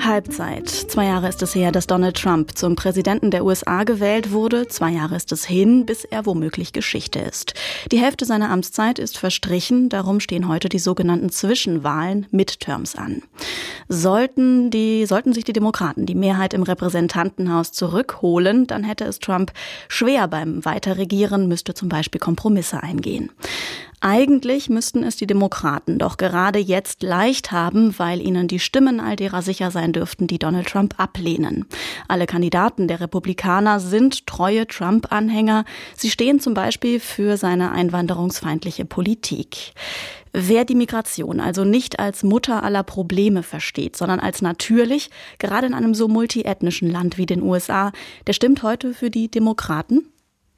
Halbzeit. 2 Jahre ist es her, dass Donald Trump zum Präsidenten der USA gewählt wurde. 2 Jahre ist es hin, bis er womöglich Geschichte ist. Die Hälfte seiner Amtszeit ist verstrichen. Darum stehen heute die sogenannten Zwischenwahlen, Midterms, an. Sollten sich die Demokraten die Mehrheit im Repräsentantenhaus zurückholen, dann hätte es Trump schwer beim Weiterregieren, müsste zum Beispiel Kompromisse eingehen. Eigentlich müssten es die Demokraten doch gerade jetzt leicht haben, weil ihnen die Stimmen all derer sicher sein dürften, die Donald Trump ablehnen. Alle Kandidaten der Republikaner sind treue Trump-Anhänger. Sie stehen zum Beispiel für seine einwanderungsfeindliche Politik. Wer die Migration also nicht als Mutter aller Probleme versteht, sondern als natürlich, gerade in einem so multiethnischen Land wie den USA, der stimmt heute für die Demokraten?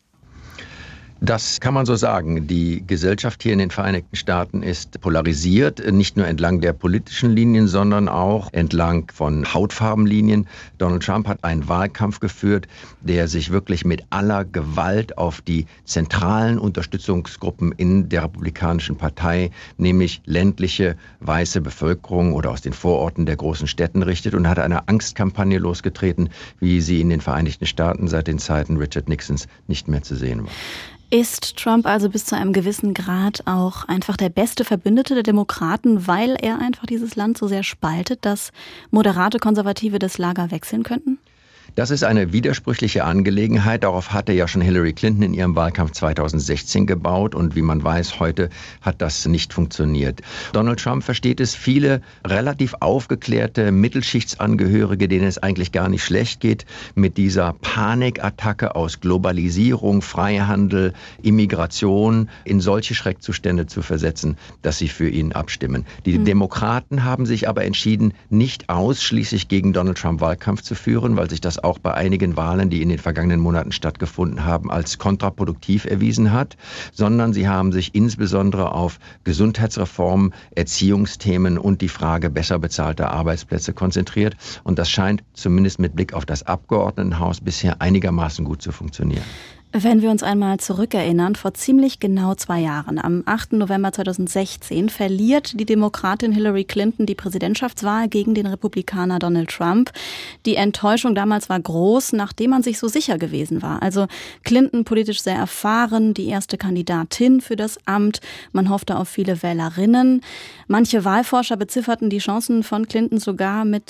Das kann man so sagen. Die Gesellschaft hier in den Vereinigten Staaten ist polarisiert, nicht nur entlang der politischen Linien, sondern auch entlang von Hautfarbenlinien. Donald Trump hat einen Wahlkampf geführt, der sich wirklich mit aller Gewalt auf die zentralen Unterstützungsgruppen in der Republikanischen Partei, nämlich ländliche, weiße Bevölkerung oder aus den Vororten der großen Städten richtet und hat eine Angstkampagne losgetreten, wie sie in den Vereinigten Staaten seit den Zeiten Richard Nixons nicht mehr zu sehen war. Ist Trump also bis zu einem gewissen Grad auch einfach der beste Verbündete der Demokraten, weil er einfach dieses Land so sehr spaltet, dass moderate Konservative das Lager wechseln könnten? Das ist eine widersprüchliche Angelegenheit. Darauf hatte ja schon Hillary Clinton in ihrem Wahlkampf 2016 gebaut. Und wie man weiß, heute hat das nicht funktioniert. Donald Trump versteht es, viele relativ aufgeklärte Mittelschichtsangehörige, denen es eigentlich gar nicht schlecht geht, mit dieser Panikattacke aus Globalisierung, Freihandel, Immigration in solche Schreckzustände zu versetzen, dass sie für ihn abstimmen. Die Demokraten haben sich aber entschieden, nicht ausschließlich gegen Donald Trump Wahlkampf zu führen, weil sich das auch bei einigen Wahlen, die in den vergangenen Monaten stattgefunden haben, als kontraproduktiv erwiesen hat, sondern sie haben sich insbesondere auf Gesundheitsreform, Erziehungsthemen und die Frage besser bezahlter Arbeitsplätze konzentriert. Und das scheint zumindest mit Blick auf das Abgeordnetenhaus bisher einigermaßen gut zu funktionieren. Wenn wir uns einmal zurückerinnern, vor ziemlich genau 2 Jahren, am 8. November 2016, verliert die Demokratin Hillary Clinton die Präsidentschaftswahl gegen den Republikaner Donald Trump. Die Enttäuschung damals war groß, nachdem man sich so sicher gewesen war. Also Clinton politisch sehr erfahren, die erste Kandidatin für das Amt. Man hoffte auf viele Wählerinnen. Manche Wahlforscher bezifferten die Chancen von Clinton sogar mit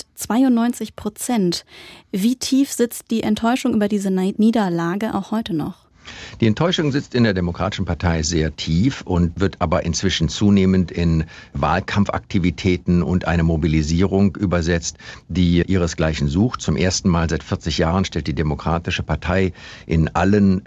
92%. Wie tief sitzt die Enttäuschung über diese Niederlage auch heute noch? Die Enttäuschung sitzt in der Demokratischen Partei sehr tief und wird aber inzwischen zunehmend in Wahlkampfaktivitäten und eine Mobilisierung übersetzt, die ihresgleichen sucht. Zum ersten Mal seit 40 Jahren stellt die Demokratische Partei in allen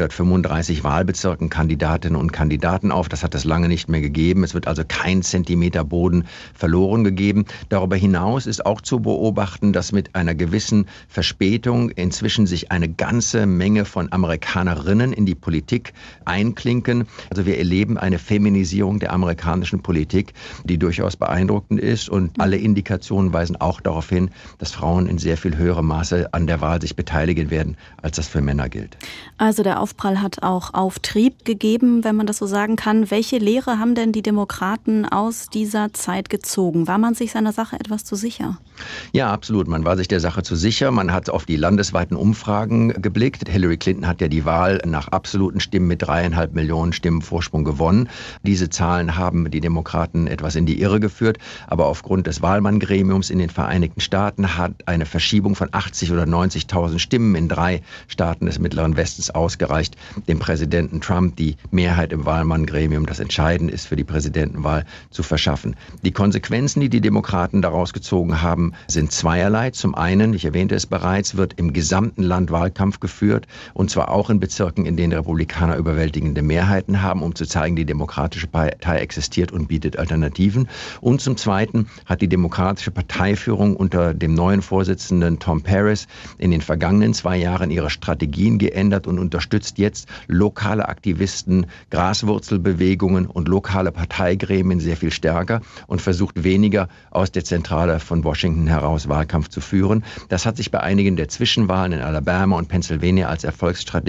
435 Wahlbezirken Kandidatinnen und Kandidaten auf. Das hat es lange nicht mehr gegeben. Es wird also kein Zentimeter Boden verloren gegeben. Darüber hinaus ist auch zu beobachten, dass mit einer gewissen Verspätung inzwischen sich eine ganze Menge von Amerikanerinnen in die Politik einklinken. Also wir erleben eine Feminisierung der amerikanischen Politik, die durchaus beeindruckend ist. Und alle Indikationen weisen auch darauf hin, dass Frauen in sehr viel höherem Maße an der Wahl sich beteiligen werden, als das für Männer gilt. Also der Aufprall hat auch Auftrieb gegeben, wenn man das so sagen kann. Welche Lehre haben denn die Demokraten aus dieser Zeit gezogen? War man sich seiner Sache etwas zu sicher? Ja, absolut. Man war sich der Sache zu sicher. Man hat auf die landesweiten Umfragen geblickt. Hillary Clinton hat ja die Wahl nach absoluten Stimmen mit 3,5 Millionen Stimmen Vorsprung gewonnen. Diese Zahlen haben die Demokraten etwas in die Irre geführt. Aber aufgrund des Wahlmanngremiums in den Vereinigten Staaten hat eine Verschiebung von 80.000 oder 90.000 Stimmen in 3 Staaten des Mittleren Westens ausgereicht, dem Präsidenten Trump die Mehrheit im Wahlmanngremium, das entscheidend ist für die Präsidentenwahl, zu verschaffen. Die Konsequenzen, die die Demokraten daraus gezogen haben, sind zweierlei. Zum einen, ich erwähnte es bereits, wird im gesamten Land Wahlkampf geführt, und zwar auch in Bezirken, in denen Republikaner überwältigende Mehrheiten haben, um zu zeigen, die Demokratische Partei existiert und bietet Alternativen. Und zum Zweiten hat die Demokratische Parteiführung unter dem neuen Vorsitzenden Tom Perez in den vergangenen 2 Jahren ihre Strategien geändert und unterstützt jetzt lokale Aktivisten, Graswurzelbewegungen und lokale Parteigremien sehr viel stärker und versucht weniger aus der Zentrale von Washington heraus Wahlkampf zu führen. Das hat sich bei einigen der Zwischenwahlen in Alabama und Pennsylvania als Erfolgsstrategie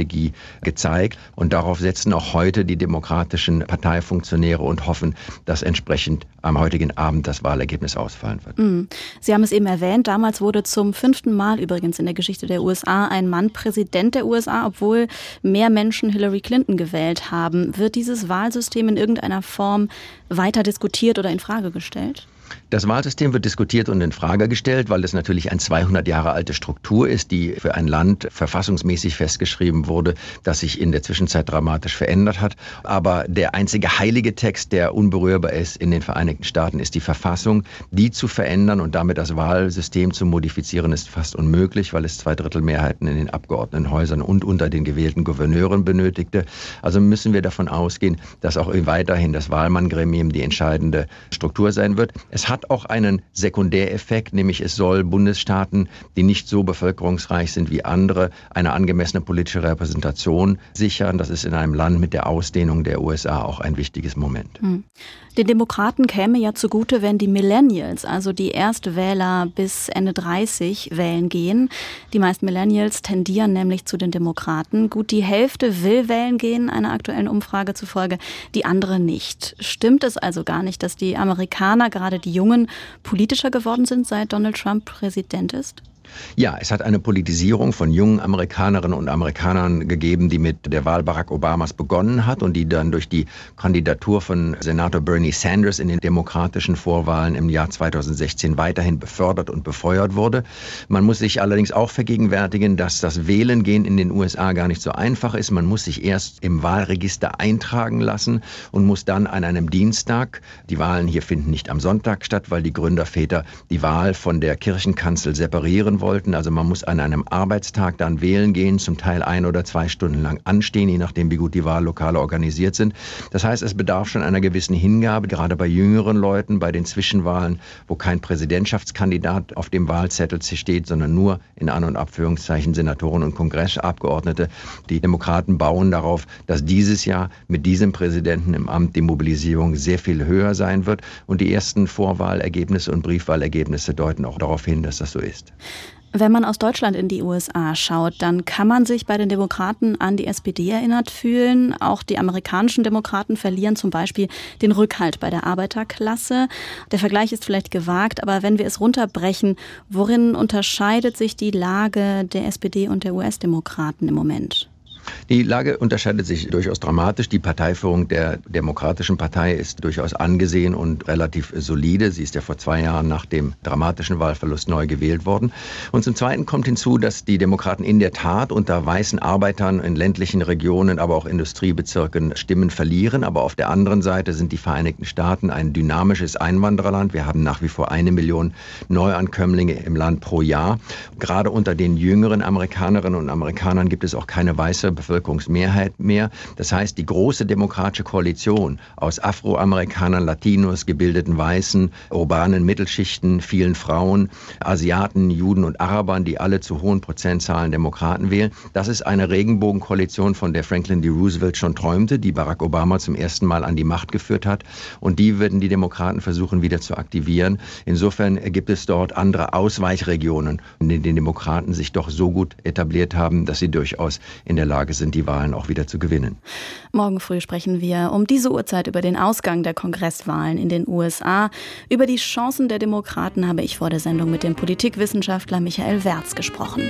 gezeigt. Und darauf setzen auch heute die demokratischen Parteifunktionäre und hoffen, dass entsprechend am heutigen Abend das Wahlergebnis ausfallen wird. Sie haben es eben erwähnt, damals wurde zum 5. Mal übrigens in der Geschichte der USA ein Mann Präsident der USA, obwohl mehr Menschen Hillary Clinton gewählt haben. Wird dieses Wahlsystem in irgendeiner Form weiter diskutiert oder in Frage gestellt? Das Wahlsystem wird diskutiert und in Frage gestellt, weil es natürlich eine 200 Jahre alte Struktur ist, die für ein Land verfassungsmäßig festgeschrieben wurde, das sich in der Zwischenzeit dramatisch verändert hat. Aber der einzige heilige Text, der unberührbar ist in den Vereinigten Staaten, ist die Verfassung. Die zu verändern und damit das Wahlsystem zu modifizieren, ist fast unmöglich, weil es 2/3 Mehrheiten in den Abgeordnetenhäusern und unter den gewählten Gouverneuren benötigte. Also müssen wir davon ausgehen, dass auch weiterhin das Wahlmanngremium die entscheidende Struktur sein wird. Es hat auch einen Sekundäreffekt, nämlich es soll Bundesstaaten, die nicht so bevölkerungsreich sind wie andere, eine angemessene politische Repräsentation sichern. Das ist in einem Land mit der Ausdehnung der USA auch ein wichtiges Moment. Den Demokraten käme ja zugute, wenn die Millennials, also die Erstwähler bis Ende 30, wählen gehen. Die meisten Millennials tendieren nämlich zu den Demokraten. Gut die Hälfte will wählen gehen, einer aktuellen Umfrage zufolge, die andere nicht. Stimmt es also gar nicht, dass die Amerikaner, gerade die Jungen, politischer geworden sind, seit Donald Trump Präsident ist? Ja, es hat eine Politisierung von jungen Amerikanerinnen und Amerikanern gegeben, die mit der Wahl Barack Obamas begonnen hat und die dann durch die Kandidatur von Senator Bernie Sanders in den demokratischen Vorwahlen im Jahr 2016 weiterhin befördert und befeuert wurde. Man muss sich allerdings auch vergegenwärtigen, dass das Wählengehen in den USA gar nicht so einfach ist. Man muss sich erst im Wahlregister eintragen lassen und muss dann an einem Dienstag, die Wahlen hier finden nicht am Sonntag statt, weil die Gründerväter die Wahl von der Kirchenkanzel separieren wollten. Also man muss an einem Arbeitstag dann wählen gehen, zum Teil 1 oder 2 Stunden lang anstehen, je nachdem wie gut die Wahllokale organisiert sind. Das heißt, es bedarf schon einer gewissen Hingabe, gerade bei jüngeren Leuten, bei den Zwischenwahlen, wo kein Präsidentschaftskandidat auf dem Wahlzettel steht, sondern nur in An- und Abführungszeichen Senatoren und Kongressabgeordnete. Die Demokraten bauen darauf, dass dieses Jahr mit diesem Präsidenten im Amt die Mobilisierung sehr viel höher sein wird. Und die ersten Vorwahlergebnisse und Briefwahlergebnisse deuten auch darauf hin, dass das so ist. Wenn man aus Deutschland in die USA schaut, dann kann man sich bei den Demokraten an die SPD erinnert fühlen. Auch die amerikanischen Demokraten verlieren zum Beispiel den Rückhalt bei der Arbeiterklasse. Der Vergleich ist vielleicht gewagt, aber wenn wir es runterbrechen, worin unterscheidet sich die Lage der SPD und der US-Demokraten im Moment? Die Lage unterscheidet sich durchaus dramatisch. Die Parteiführung der Demokratischen Partei ist durchaus angesehen und relativ solide. Sie ist ja vor 2 Jahren nach dem dramatischen Wahlverlust neu gewählt worden. Und zum Zweiten kommt hinzu, dass die Demokraten in der Tat unter weißen Arbeitern in ländlichen Regionen, aber auch Industriebezirken Stimmen verlieren. Aber auf der anderen Seite sind die Vereinigten Staaten ein dynamisches Einwandererland. Wir haben nach wie vor 1 Million Neuankömmlinge im Land pro Jahr. Gerade unter den jüngeren Amerikanerinnen und Amerikanern gibt es auch keine weiße Bevölkerungsmehrheit mehr. Das heißt, die große demokratische Koalition aus Afroamerikanern, Latinos, gebildeten Weißen, urbanen Mittelschichten, vielen Frauen, Asiaten, Juden und Arabern, die alle zu hohen Prozentzahlen Demokraten wählen, das ist eine Regenbogenkoalition, von der Franklin D. Roosevelt schon träumte, die Barack Obama zum ersten Mal an die Macht geführt hat. Und die würden die Demokraten versuchen, wieder zu aktivieren. Insofern gibt es dort andere Ausweichregionen, in denen die Demokraten sich doch so gut etabliert haben, dass sie durchaus in der Lage sind, die Wahlen auch wieder zu gewinnen. Morgen früh sprechen wir um diese Uhrzeit über den Ausgang der Kongresswahlen in den USA. Über die Chancen der Demokraten habe ich vor der Sendung mit dem Politikwissenschaftler Michael Wertz gesprochen.